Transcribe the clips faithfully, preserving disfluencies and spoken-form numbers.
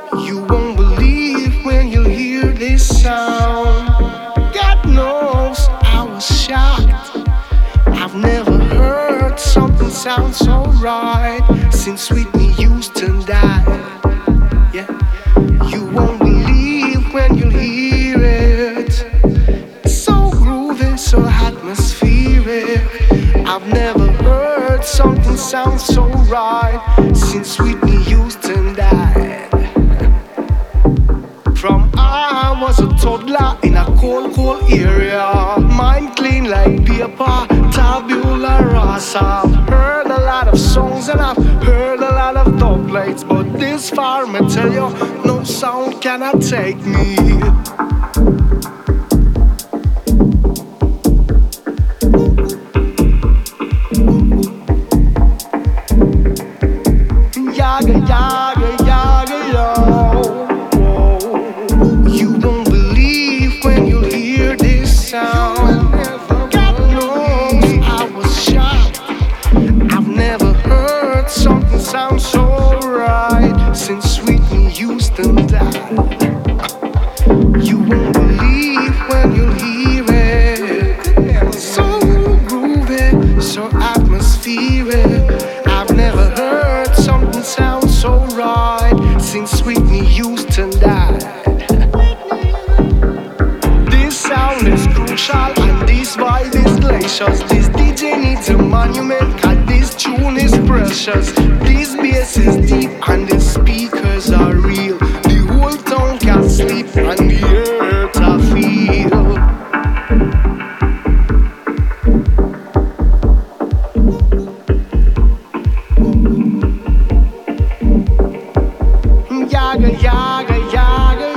You won't believe when you hear this sound. God knows I was shocked. I've never heard something sound so right since Whitney Houston died. Yeah, you won't believe when you hear it. So groovy, so atmospheric. I've never heard something sound so right since Whitney Houston died. From I was a toddler in a cold, cold area, mind clean like paper, tabula rasa. I've heard a lot of songs and I've heard a lot of dub plates, but this far, me tell you, no sound cannot take me. Yaga, yaga, yaga, yo. You won't believe when you hear this sound. God knows I was shocked. I've never heard something sound so right since Whitney Houston died. You won't believe when you hear it. So groovy, so atmospheric. I've never heard something sound so right since Whitney Houston died. This sound is crucial and this vibe is glacious. This D J needs a monument, cause this tune is precious. This bass is deep and the speakers are real. The whole town can't sleep and the earth I feel. Yaga, yaga, yaga,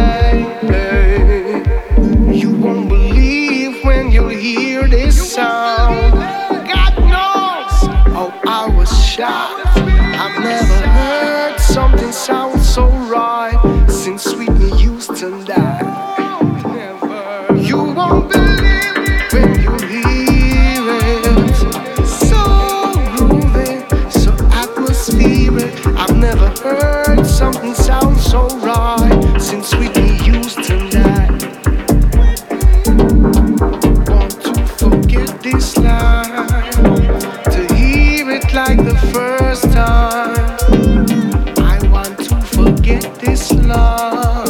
yeah. You won't believe when you hear this sound. God knows, oh, I was shocked. I've never heard something sound so right since Whitney Houston died. You won't believe when you hear it. So groovy, so atmospheric. I've never heard something sound so right since Whitney Houston died. Want to forget this line, to hear it like the first time. I want to forget this love.